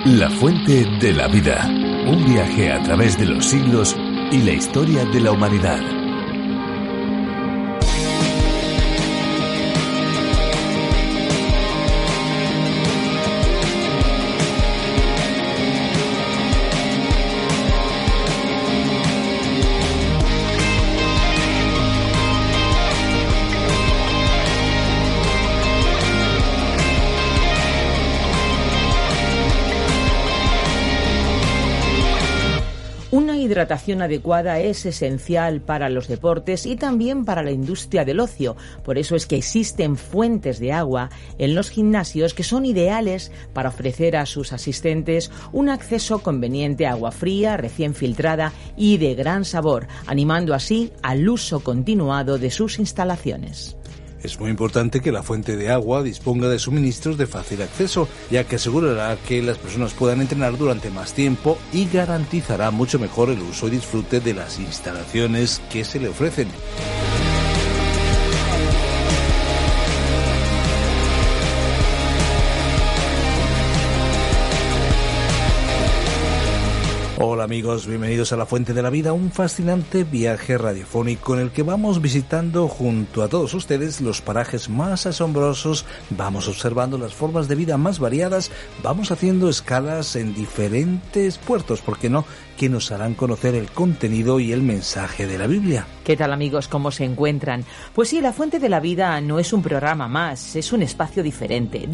La fuente de la vida. Un viaje a través de los siglos y la historia de la humanidad. Una hidratación adecuada es esencial para los deportes y también para la industria del ocio. Por eso es que existen fuentes de agua en los gimnasios que son ideales para ofrecer a sus asistentes un acceso conveniente a agua fría, recién filtrada y de gran sabor, animando así al uso continuado de sus instalaciones. Es muy importante que la fuente de agua disponga de suministros de fácil acceso, ya que asegurará que las personas puedan entrenar durante más tiempo y garantizará mucho mejor el uso y disfrute de las instalaciones que se le ofrecen. Hola amigos, bienvenidos a La Fuente de la Vida, un fascinante viaje radiofónico en el que vamos visitando junto a todos ustedes los parajes más asombrosos, vamos observando las formas de vida más variadas, vamos haciendo escalas en diferentes puertos, ¿por qué no?, que nos harán conocer el contenido y el mensaje de la Biblia. ¿Qué tal amigos? ¿Cómo se encuentran? Pues sí, La Fuente de la Vida no es un programa más, es un espacio diferente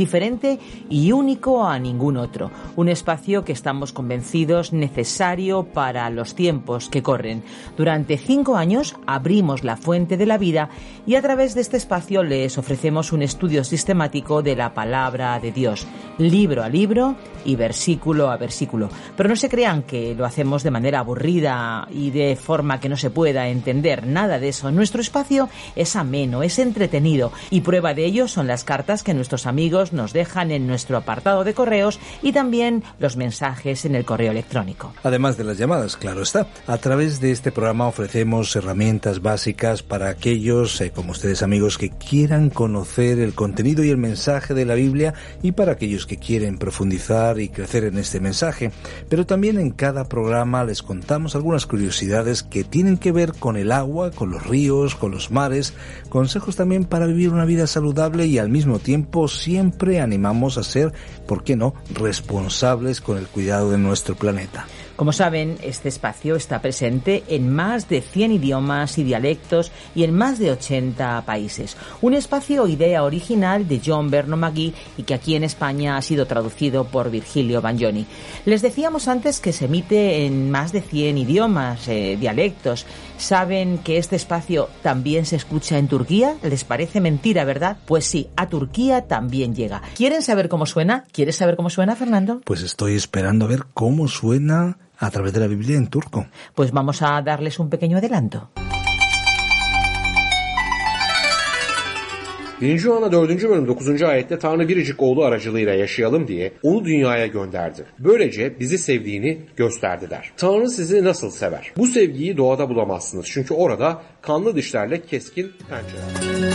y único a ningún otro. Un espacio que estamos convencidos necesario para los tiempos que corren. Durante 5 años abrimos La Fuente de la Vida y a través de este espacio les ofrecemos un estudio sistemático de la Palabra de Dios, libro a libro y versículo a versículo. Pero no se crean que lo hacemos de manera aburrida y de forma que no se pueda entender nada de eso. Nuestro espacio es ameno, es entretenido y prueba de ello son las cartas que nuestros amigos nos dejan en nuestro apartado de correos y también los mensajes en el correo electrónico. Además de las llamadas, claro está. A través de este programa ofrecemos herramientas básicas para aquellos, como ustedes amigos, que quieran conocer el contenido y el mensaje de la Biblia y para aquellos que quieren profundizar y crecer en este mensaje. Pero también en cada programa les contamos algunas curiosidades que tienen que ver con el agua, con los ríos, con los mares, consejos también para vivir una vida saludable y al mismo tiempo siempre animamos a ser, ¿por qué no?, responsables con el cuidado de nuestro planeta. Como saben, este espacio está presente en más de 100 idiomas y dialectos y en más de 80 países. Un espacio idea original de John Vernon McGee y que aquí en España ha sido traducido por Virgilio Bagnoni. Les decíamos antes que se emite en más de 100 idiomas, dialectos. ¿Saben que este espacio también se escucha en Turquía? ¿Les parece mentira, verdad? Pues sí, a Turquía también llega. ¿Quieren saber cómo suena? ¿Quieres saber cómo suena, Fernando? Pues estoy esperando a ver cómo suena a través de la Biblia en turco. Pues vamos a darles un pequeño adelanto. Birinci Yuhanna 4. bölüm 9. ayette Tanrı biricik oğlu aracılığıyla yaşayalım diye onu dünyaya gönderdi. Böylece bizi sevdiğini gösterdi der. Tanrı sizi nasıl sever? Bu sevgiyi doğada bulamazsınız. Çünkü orada kanlı dişlerle keskin pençeler.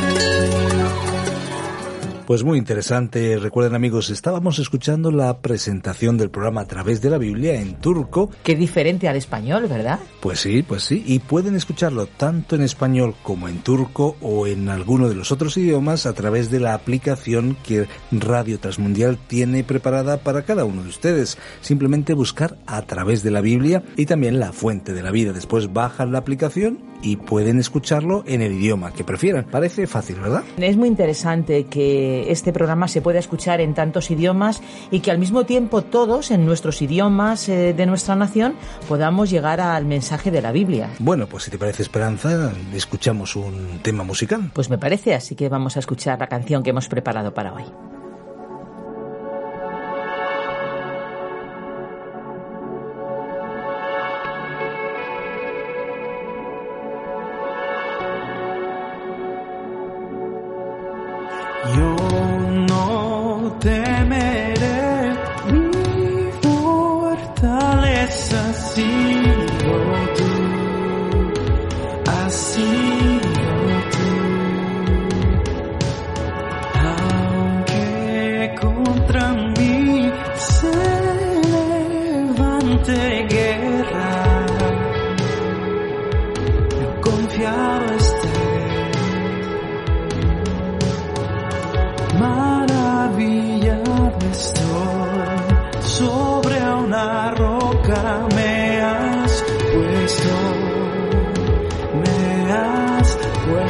Pues muy interesante. Recuerden amigos, estábamos escuchando la presentación del programa a través de la Biblia en turco. Qué diferente al español, ¿verdad? Pues sí. Y pueden escucharlo tanto en español como en turco o en alguno de los otros idiomas a través de la aplicación que Radio Transmundial tiene preparada para cada uno de ustedes. Simplemente buscar a través de la Biblia y también La Fuente de la Vida. Después bajan la aplicación y pueden escucharlo en el idioma que prefieran. Parece fácil, ¿verdad? Es muy interesante que este programa se pueda escuchar en tantos idiomas y que al mismo tiempo todos en nuestros idiomas de nuestra nación podamos llegar al mensaje de la Biblia. Bueno, pues si te parece, Esperanza, escuchamos un tema musical. Pues me parece, así que vamos a escuchar la canción que hemos preparado para hoy. Yo no temeré, mi fortaleza ha sido tú, has sido tú. Aunque contra mí se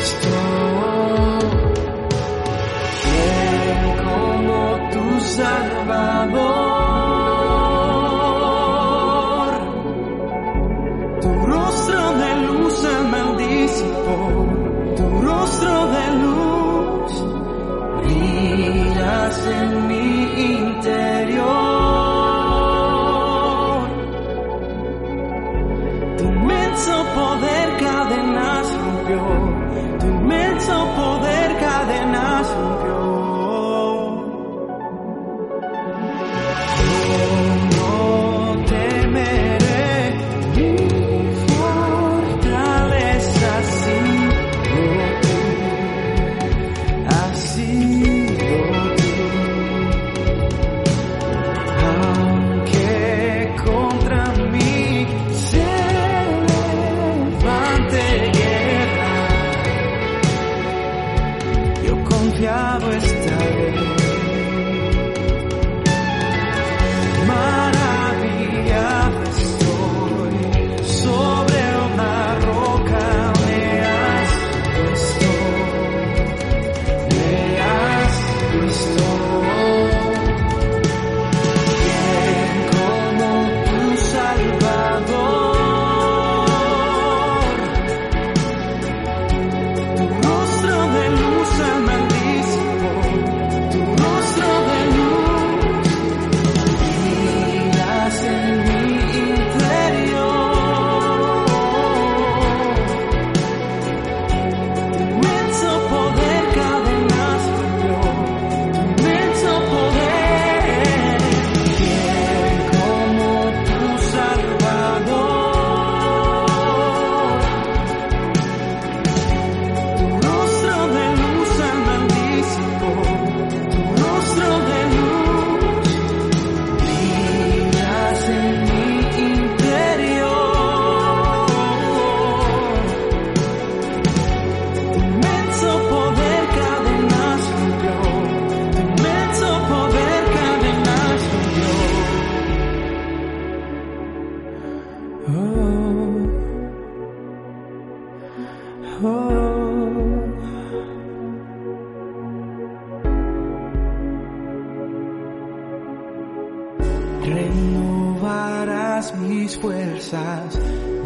Renovarás mis fuerzas,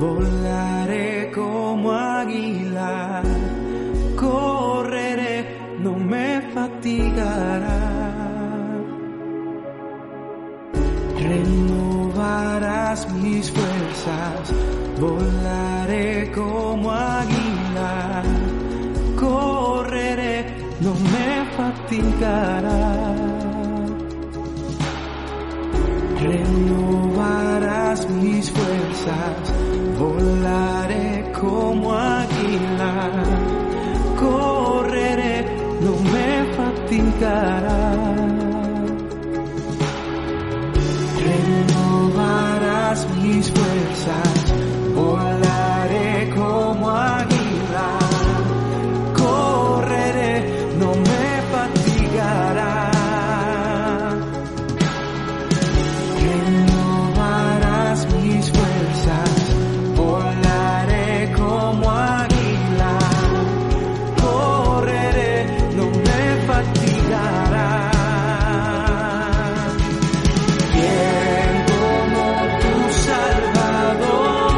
volaré como águila, correré, no me fatigará. Renovarás mis fuerzas, volaré como águila, correré, no me fatigará. Renovarás mis fuerzas, volaré como águila, correré, no me fatigará. Renovarás mis fuerzas, volaré como águila, correré, no me fatigará. Mis fuerzas, volaré como águila, correré, no me fatigará. Bien como tu Salvador,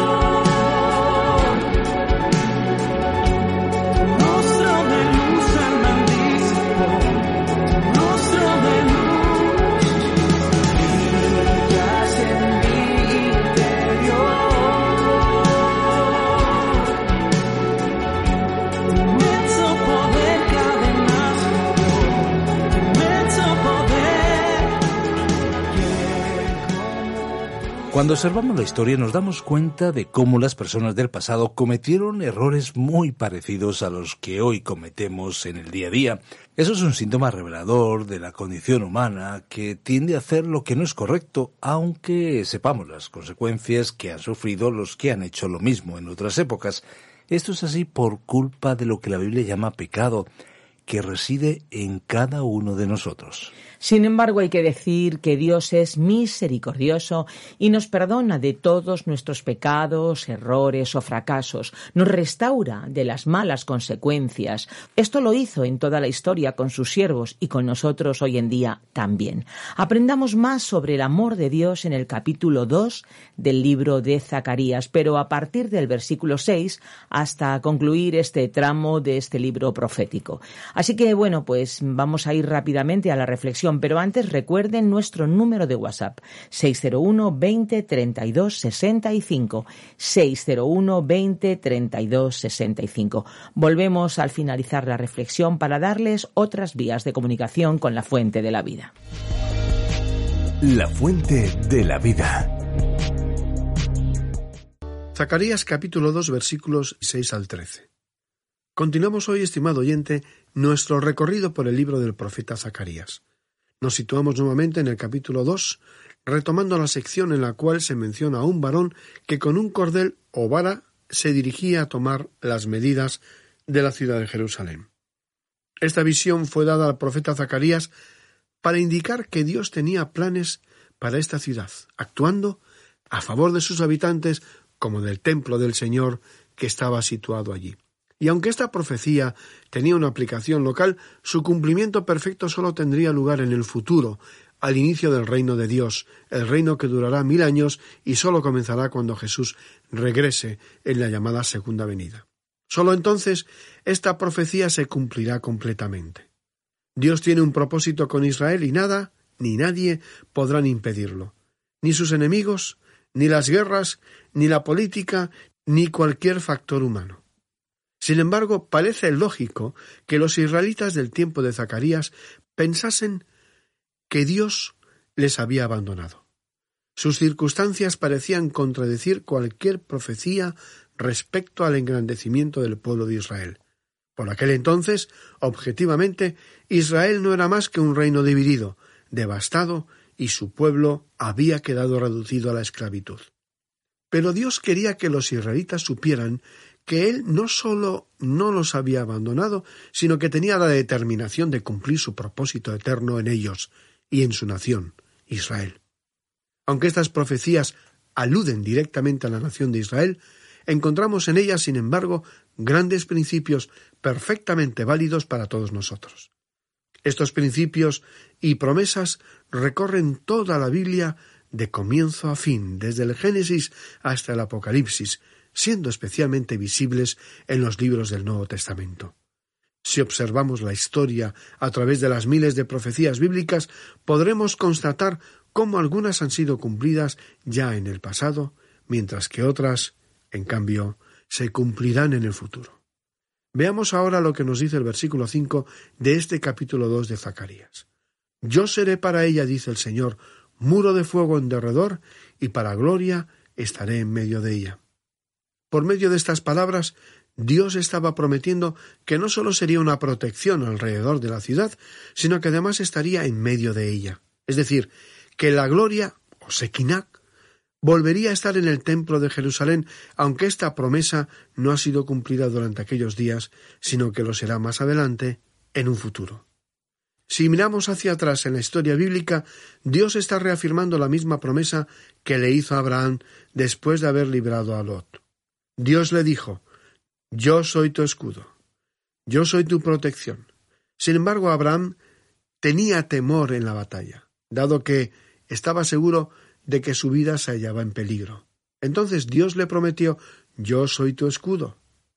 tu rostro de luz almandísimo, tu rostro de luz, brillas en mí. Cuando observamos la historia nos damos cuenta de cómo las personas del pasado cometieron errores muy parecidos a los que hoy cometemos en el día a día. Eso es un síntoma revelador de la condición humana que tiende a hacer lo que no es correcto, aunque sepamos las consecuencias que han sufrido los que han hecho lo mismo en otras épocas. Esto es así por culpa de lo que la Biblia llama pecado, que reside en cada uno de nosotros. Sin embargo, hay que decir que Dios es misericordioso y nos perdona de todos nuestros pecados, errores o fracasos. Nos restaura de las malas consecuencias. Esto lo hizo en toda la historia con sus siervos y con nosotros hoy en día también. Aprendamos más sobre el amor de Dios en el capítulo 2 del libro de Zacarías, pero a partir del versículo 6 hasta concluir este tramo de este libro profético. Así que, bueno, pues vamos a ir rápidamente a la reflexión. Pero antes recuerden nuestro número de WhatsApp 601 20 32 65 601 20 32 65. Volvemos al finalizar la reflexión para darles otras vías de comunicación con la Fuente de la Vida. La Fuente de la Vida. Zacarías capítulo 2 versículos 6 al 13. Continuamos hoy, estimado oyente, nuestro recorrido por el libro del profeta Zacarías. Nos situamos nuevamente en el capítulo 2, retomando la sección en la cual se menciona a un varón que con un cordel o vara se dirigía a tomar las medidas de la ciudad de Jerusalén. Esta visión fue dada al profeta Zacarías para indicar que Dios tenía planes para esta ciudad, actuando a favor de sus habitantes como del templo del Señor que estaba situado allí. Y aunque esta profecía tenía una aplicación local, su cumplimiento perfecto solo tendría lugar en el futuro, al inicio del reino de Dios, el reino que durará 1000 años y solo comenzará cuando Jesús regrese en la llamada segunda venida. Solo entonces esta profecía se cumplirá completamente. Dios tiene un propósito con Israel y nada ni nadie podrán impedirlo. Ni sus enemigos, ni las guerras, ni la política, ni cualquier factor humano. Sin embargo, parece lógico que los israelitas del tiempo de Zacarías pensasen que Dios les había abandonado. Sus circunstancias parecían contradecir cualquier profecía respecto al engrandecimiento del pueblo de Israel. Por aquel entonces, objetivamente, Israel no era más que un reino dividido, devastado, y su pueblo había quedado reducido a la esclavitud. Pero Dios quería que los israelitas supieran que Él no solo no los había abandonado, sino que tenía la determinación de cumplir su propósito eterno en ellos y en su nación, Israel. Aunque estas profecías aluden directamente a la nación de Israel, encontramos en ellas, sin embargo, grandes principios perfectamente válidos para todos nosotros. Estos principios y promesas recorren toda la Biblia de comienzo a fin, desde el Génesis hasta el Apocalipsis, siendo especialmente visibles en los libros del Nuevo Testamento. Si observamos la historia a través de las miles de profecías bíblicas, podremos constatar cómo algunas han sido cumplidas ya en el pasado, mientras que otras, en cambio, se cumplirán en el futuro. Veamos ahora lo que nos dice el versículo 5 de este capítulo 2 de Zacarías. Yo seré para ella, dice el Señor, muro de fuego en derredor, y para gloria estaré en medio de ella. Por medio de estas palabras, Dios estaba prometiendo que no solo sería una protección alrededor de la ciudad, sino que además estaría en medio de ella. Es decir, que la gloria, o Sequinah, volvería a estar en el templo de Jerusalén, aunque esta promesa no ha sido cumplida durante aquellos días, sino que lo será más adelante, en un futuro. Si miramos hacia atrás en la historia bíblica, Dios está reafirmando la misma promesa que le hizo a Abraham después de haber librado a Lot. Dios le dijo, yo soy tu escudo, yo soy tu protección. Sin embargo, Abraham tenía temor en la batalla, dado que estaba seguro de que su vida se hallaba en peligro. Entonces Dios le prometió, yo soy tu escudo.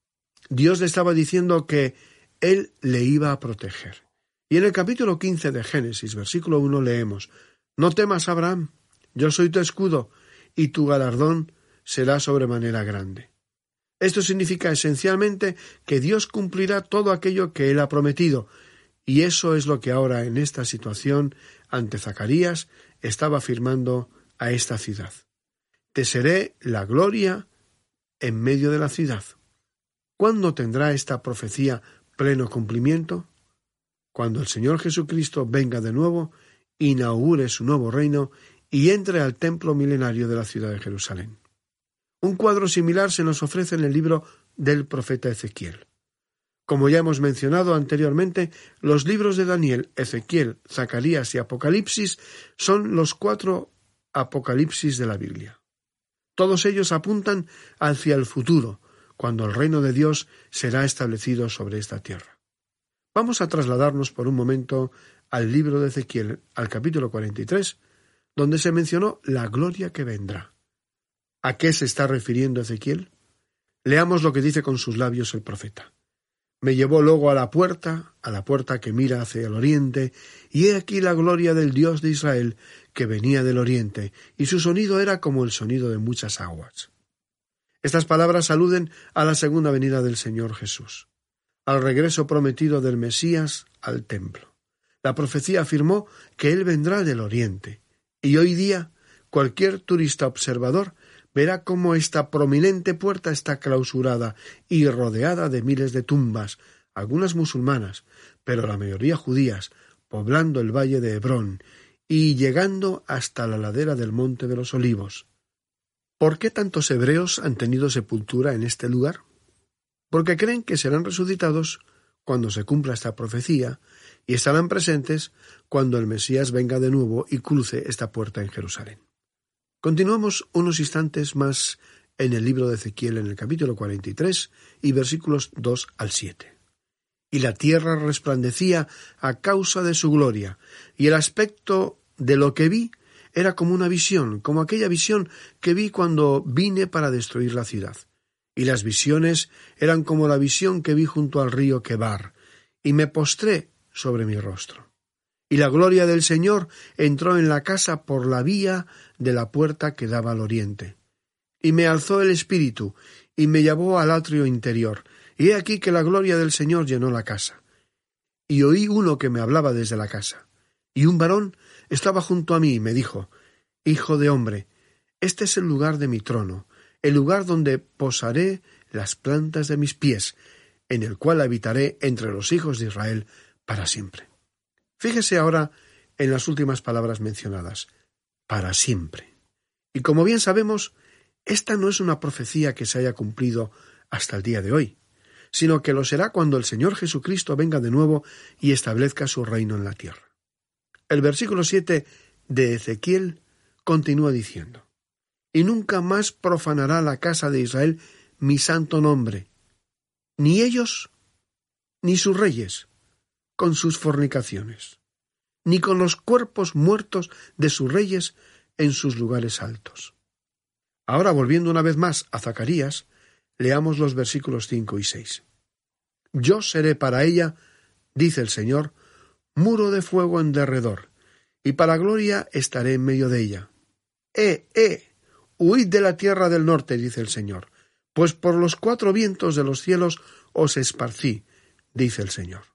Dios le estaba diciendo que Él le iba a proteger. Y en el capítulo 15 de Génesis, versículo 1, leemos, no temas, Abraham, yo soy tu escudo, y tu galardón será sobremanera grande. Esto significa esencialmente que Dios cumplirá todo aquello que Él ha prometido, y eso es lo que ahora en esta situación ante Zacarías estaba afirmando a esta ciudad. Te seré la gloria en medio de la ciudad. ¿Cuándo tendrá esta profecía pleno cumplimiento? Cuando el Señor Jesucristo venga de nuevo, inaugure su nuevo reino y entre al templo milenario de la ciudad de Jerusalén. Un cuadro similar se nos ofrece en el libro del profeta Ezequiel. Como ya hemos mencionado anteriormente, los libros de Daniel, Ezequiel, Zacarías y Apocalipsis son los 4 Apocalipsis de la Biblia. Todos ellos apuntan hacia el futuro, cuando el reino de Dios será establecido sobre esta tierra. Vamos a trasladarnos por un momento al libro de Ezequiel, al capítulo 43, donde se mencionó la gloria que vendrá. ¿A qué se está refiriendo Ezequiel? Leamos lo que dice con sus labios el profeta. Me llevó luego a la puerta que mira hacia el oriente, y he aquí la gloria del Dios de Israel, que venía del oriente, y su sonido era como el sonido de muchas aguas. Estas palabras aluden a la segunda venida del Señor Jesús, al regreso prometido del Mesías al templo. La profecía afirmó que Él vendrá del oriente, y hoy día cualquier turista observador verá cómo esta prominente puerta está clausurada y rodeada de miles de tumbas, algunas musulmanas, pero la mayoría judías, poblando el valle de Hebrón y llegando hasta la ladera del Monte de los Olivos. ¿Por qué tantos hebreos han tenido sepultura en este lugar? Porque creen que serán resucitados cuando se cumpla esta profecía y estarán presentes cuando el Mesías venga de nuevo y cruce esta puerta en Jerusalén. Continuamos unos instantes más en el libro de Ezequiel en el capítulo 43 y versículos 2 al 7. Y la tierra resplandecía a causa de su gloria, y el aspecto de lo que vi era como una visión, como aquella visión que vi cuando vine para destruir la ciudad. Y las visiones eran como la visión que vi junto al río Quebar, y me postré sobre mi rostro. Y la gloria del Señor entró en la casa por la vía de la puerta que daba al oriente. Y me alzó el espíritu, y me llevó al atrio interior, y he aquí que la gloria del Señor llenó la casa. Y oí uno que me hablaba desde la casa. Y un varón estaba junto a mí y me dijo: Hijo de hombre, este es el lugar de mi trono, el lugar donde posaré las plantas de mis pies, en el cual habitaré entre los hijos de Israel para siempre. Fíjese ahora en las últimas palabras mencionadas, para siempre. Y como bien sabemos, esta no es una profecía que se haya cumplido hasta el día de hoy, sino que lo será cuando el Señor Jesucristo venga de nuevo y establezca su reino en la tierra. El versículo 7 de Ezequiel continúa diciendo: Y nunca más profanará la casa de Israel mi santo nombre, ni ellos, ni sus reyes, con sus fornicaciones, ni con los cuerpos muertos de sus reyes en sus lugares altos. Ahora, volviendo una vez más a Zacarías, leamos los versículos 5 y 6. Yo seré para ella, dice el Señor, muro de fuego en derredor, y para gloria estaré en medio de ella. Huid de la tierra del norte, dice el Señor, pues por los 4 vientos de los cielos os esparcí, dice el Señor.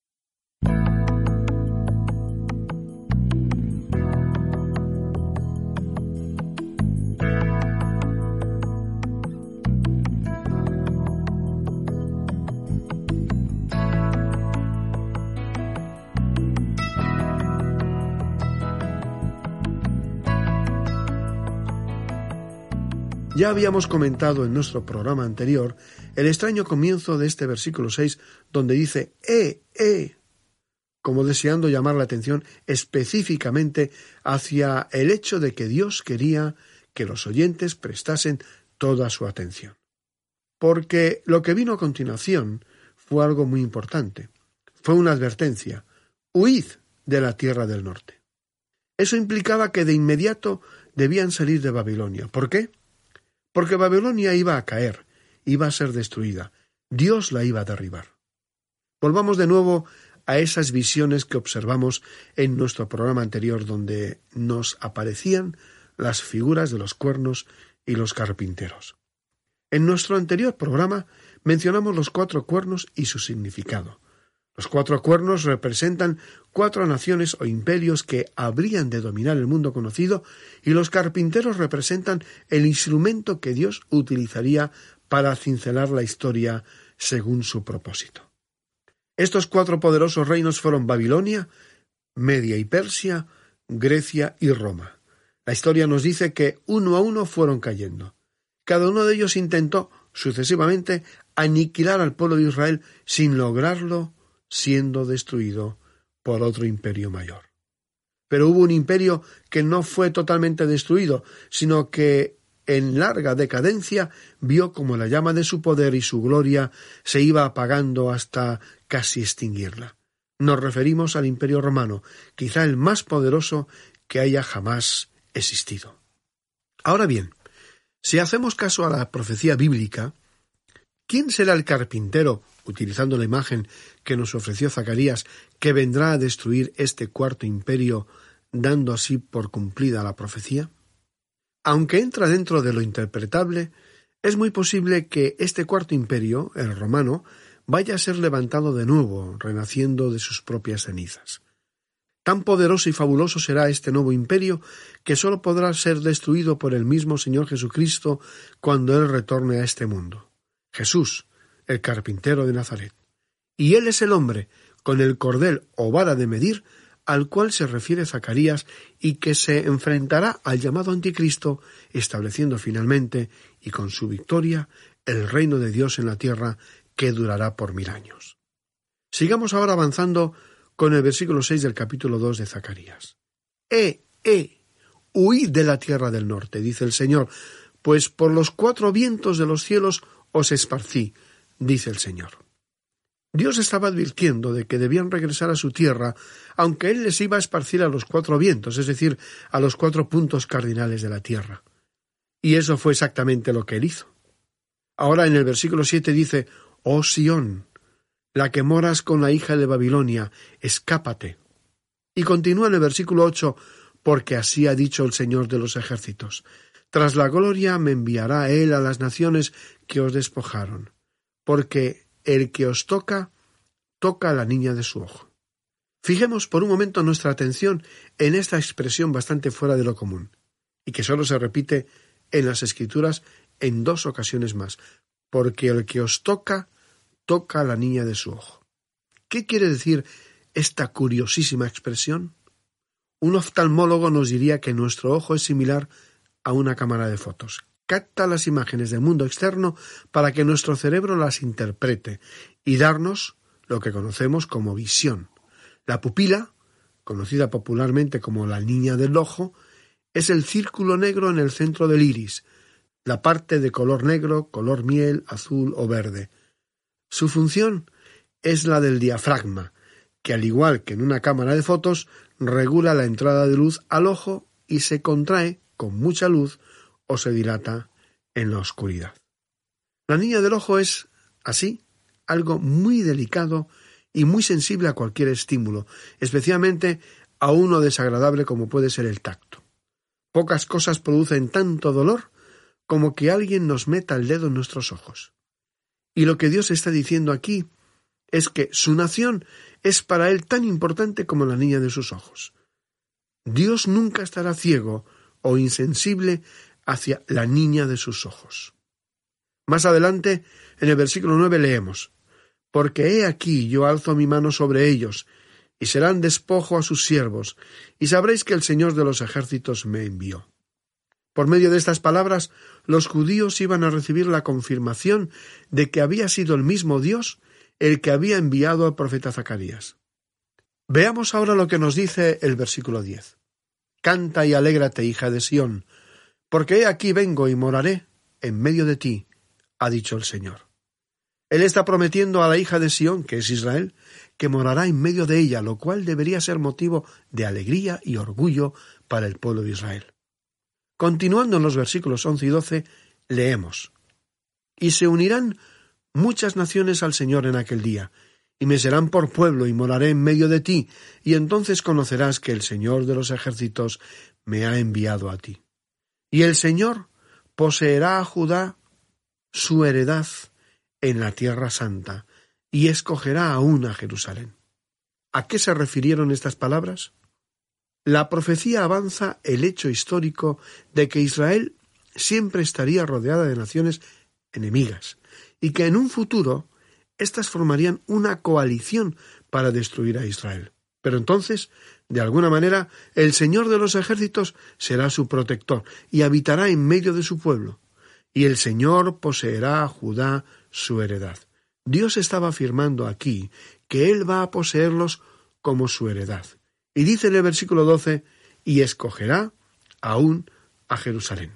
Ya habíamos comentado en nuestro programa anterior el extraño comienzo de este versículo 6, donde dice como deseando llamar la atención específicamente hacia el hecho de que Dios quería que los oyentes prestasen toda su atención. Porque lo que vino a continuación fue algo muy importante. Fue una advertencia: huid de la tierra del norte. Eso implicaba que de inmediato debían salir de Babilonia. ¿Por qué? Porque Babilonia iba a caer, iba a ser destruida. Dios la iba a derribar. Volvamos de nuevo a esas visiones que observamos en nuestro programa anterior, donde nos aparecían las figuras de los cuernos y los carpinteros. En nuestro anterior programa mencionamos los 4 cuernos y su significado. Los 4 cuernos representan 4 naciones o imperios que habrían de dominar el mundo conocido, y los carpinteros representan el instrumento que Dios utilizaría para cincelar la historia según su propósito. Estos 4 poderosos reinos fueron Babilonia, Media y Persia, Grecia y Roma. La historia nos dice que uno a uno fueron cayendo. Cada uno de ellos intentó sucesivamente aniquilar al pueblo de Israel sin lograrlo, siendo destruido por otro imperio mayor. Pero hubo un imperio que no fue totalmente destruido, sino que en larga decadencia vio como la llama de su poder y su gloria se iba apagando hasta casi extinguirla. Nos referimos al Imperio Romano, quizá el más poderoso que haya jamás existido. Ahora bien, si hacemos caso a la profecía bíblica, ¿quién será el carpintero, utilizando la imagen que nos ofreció Zacarías, que vendrá a destruir este cuarto imperio, dando así por cumplida la profecía? Aunque entra dentro de lo interpretable, es muy posible que este cuarto imperio, el romano, vaya a ser levantado de nuevo, renaciendo de sus propias cenizas. Tan poderoso y fabuloso será este nuevo imperio que sólo podrá ser destruido por el mismo Señor Jesucristo cuando Él retorne a este mundo. Jesús, el carpintero de Nazaret. Y Él es el hombre, con el cordel o vara de medir, al cual se refiere Zacarías y que se enfrentará al llamado anticristo, estableciendo finalmente, y con su victoria, el reino de Dios en la tierra que durará por 1000 años. Sigamos ahora avanzando con el versículo 6 del capítulo 2 de Zacarías. Huid de la tierra del norte, dice el Señor, pues por los 4 vientos de los cielos os esparcí, dice el Señor. Dios estaba advirtiendo de que debían regresar a su tierra, aunque Él les iba a esparcir a los 4 vientos, es decir, a los 4 puntos cardinales de la tierra. Y eso fue exactamente lo que Él hizo. Ahora en el versículo 7 dice, «Oh Sión, la que moras con la hija de Babilonia, escápate». Y continúa en el versículo 8, «Porque así ha dicho el Señor de los ejércitos, tras la gloria me enviará Él a las naciones que os despojaron, porque el que os toca, toca a la niña de su ojo». Fijemos por un momento nuestra atención en esta expresión bastante fuera de lo común, y que solo se repite en las Escrituras en 2 ocasiones más, porque el que os toca, toca a la niña de su ojo. ¿Qué quiere decir esta curiosísima expresión? Un oftalmólogo nos diría que nuestro ojo es similar a una cámara de fotos. Capta las imágenes del mundo externo para que nuestro cerebro las interprete y darnos lo que conocemos como visión. La pupila, conocida popularmente como la niña del ojo, es el círculo negro en el centro del iris, la parte de color negro, color miel, azul o verde. Su función es la del diafragma, que al igual que en una cámara de fotos, regula la entrada de luz al ojo y se contrae con mucha luz o se dilata en la oscuridad. La niña del ojo es, así, algo muy delicado y muy sensible a cualquier estímulo, especialmente a uno desagradable como puede ser el tacto. Pocas cosas producen tanto dolor como que alguien nos meta el dedo en nuestros ojos. Y lo que Dios está diciendo aquí es que su nación es para Él tan importante como la niña de sus ojos. Dios nunca estará ciego o insensible hacia la niña de sus ojos. Más adelante, en el versículo 9 leemos, «Porque he aquí yo alzo mi mano sobre ellos, y serán despojo a sus siervos, y sabréis que el Señor de los ejércitos me envió». Por medio de estas palabras, los judíos iban a recibir la confirmación de que había sido el mismo Dios el que había enviado al profeta Zacarías. Veamos ahora lo que nos dice el versículo 10. «Canta y alégrate, hija de Sión, porque he aquí vengo y moraré en medio de ti, ha dicho el Señor». Él está prometiendo a la hija de Sión, que es Israel, que morará en medio de ella, lo cual debería ser motivo de alegría y orgullo para el pueblo de Israel. Continuando en los versículos 11 y 12, leemos, «Y se unirán muchas naciones al Señor en aquel día, y me serán por pueblo, y moraré en medio de ti, y entonces conocerás que el Señor de los ejércitos me ha enviado a ti. Y el Señor poseerá a Judá su heredad en la tierra santa, y escogerá aún a Jerusalén». ¿A qué se refirieron estas palabras? La profecía avanza el hecho histórico de que Israel siempre estaría rodeada de naciones enemigas, y que en un futuro éstas formarían una coalición para destruir a Israel. Pero entonces, de alguna manera, el Señor de los ejércitos será su protector y habitará en medio de su pueblo. y el Señor poseerá a Judá su heredad. Dios estaba afirmando aquí que Él va a poseerlos como su heredad. Y dice en el versículo 12, y escogerá aún a Jerusalén.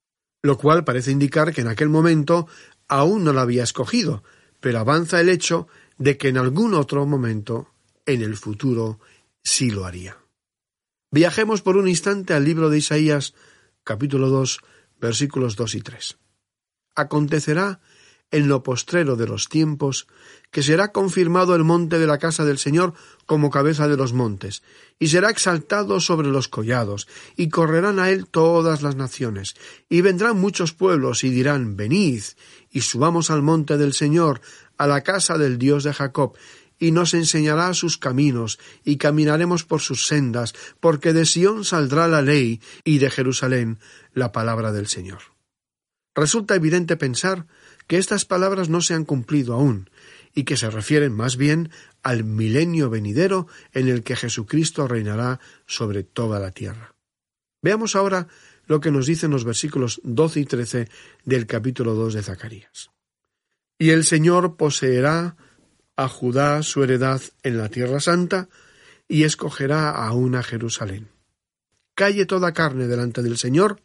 Lo cual parece indicar que en aquel momento aún no la había escogido, pero avanza el hecho de que en algún otro momento, en el futuro, sí lo haría. Viajemos por un instante al libro de Isaías, capítulo 2, versículos 2 y 3. Acontecerá en lo postrero de los tiempos que será confirmado el monte de la casa del Señor como cabeza de los montes, y será exaltado sobre los collados, y correrán a él todas las naciones, y vendrán muchos pueblos y dirán, venid, y subamos al monte del Señor, a la casa del Dios de Jacob, y nos enseñará sus caminos, y caminaremos por sus sendas, porque de Sión saldrá la ley, y de Jerusalén la palabra del Señor. Resulta evidente pensar que estas palabras no se han cumplido aún, y que se refieren más bien al milenio venidero en el que Jesucristo reinará sobre toda la tierra. Veamos ahora lo que nos dicen los versículos 12 y 13 del capítulo 2 de Zacarías. Y el Señor poseerá a Judá su heredad en la tierra santa, y escogerá aún a Jerusalén. Calle toda carne delante del Señor,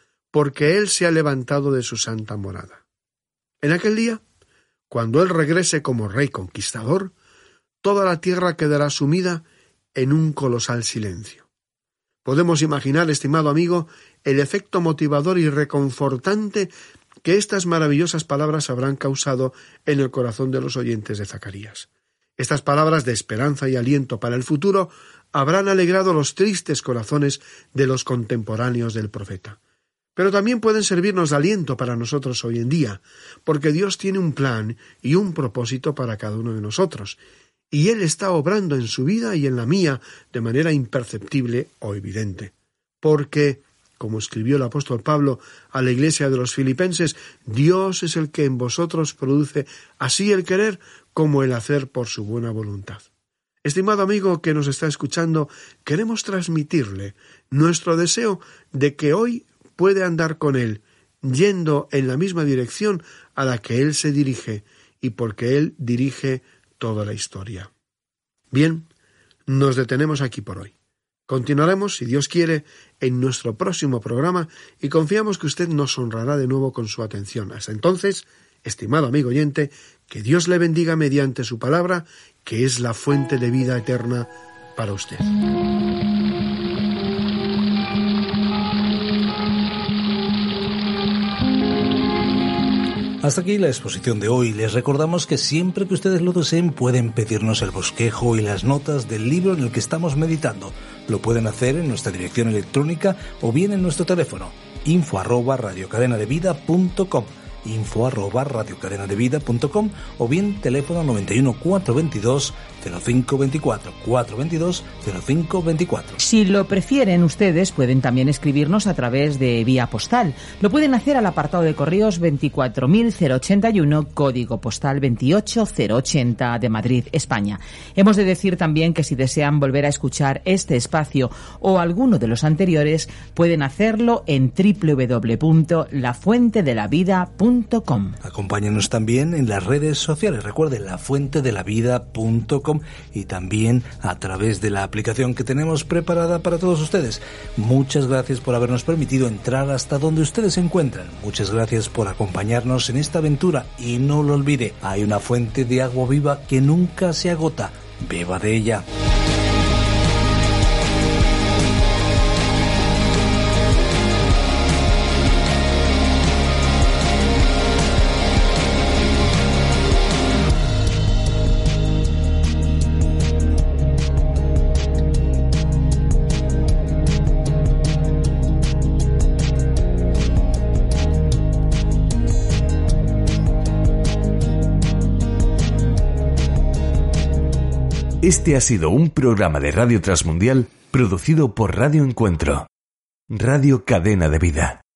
porque Él se ha levantado de su santa morada. En aquel día, cuando Él regrese como rey conquistador, toda la tierra quedará sumida en un colosal silencio. Podemos imaginar, estimado amigo, el efecto motivador y reconfortante que estas maravillosas palabras habrán causado en el corazón de los oyentes de Zacarías. Estas palabras de esperanza y aliento para el futuro habrán alegrado los tristes corazones de los contemporáneos del profeta. Pero también pueden servirnos de aliento para nosotros hoy en día, porque Dios tiene un plan y un propósito para cada uno de nosotros, y Él está obrando en su vida y en la mía de manera imperceptible o evidente. Porque, como escribió el apóstol Pablo a la iglesia de los filipenses, Dios es el que en vosotros produce así el querer como el hacer por su buena voluntad. Estimado amigo que nos está escuchando, queremos transmitirle nuestro deseo de que hoy puede andar con Él, yendo en la misma dirección a la que Él se dirige, y porque Él dirige toda la historia. Bien, nos detenemos aquí por hoy. Continuaremos, si Dios quiere, en nuestro próximo programa, y confiamos que usted nos honrará de nuevo con su atención. Hasta entonces, estimado amigo oyente, que Dios le bendiga mediante su palabra, que es la fuente de vida eterna para usted. Hasta aquí la exposición de hoy. Les recordamos que siempre que ustedes lo deseen pueden pedirnos el bosquejo y las notas del libro en el que estamos meditando. Lo pueden hacer en nuestra dirección electrónica o bien en nuestro teléfono info@radiocadenadevida.com info@radiocadenadevida.com o bien teléfono 91 422 0524 422 0524. Si lo prefieren ustedes, pueden también escribirnos a través de vía postal. Lo pueden hacer al apartado de correos 24081, código postal 28080 de Madrid, España. Hemos de decir también que si desean volver a escuchar este espacio o alguno de los anteriores, pueden hacerlo en www.lafuentedelavida.com. Acompáñenos también en las redes sociales. Recuerden, lafuentedelavida.com, y también a través de la aplicación que tenemos preparada para todos ustedes. Muchas gracias por habernos permitido entrar hasta donde ustedes se encuentran. Muchas gracias por acompañarnos en esta aventura, y no lo olvide, hay una fuente de agua viva que nunca se agota. Beba de ella. Este ha sido un programa de Radio Transmundial producido por Radio Encuentro, Radio Cadena de Vida.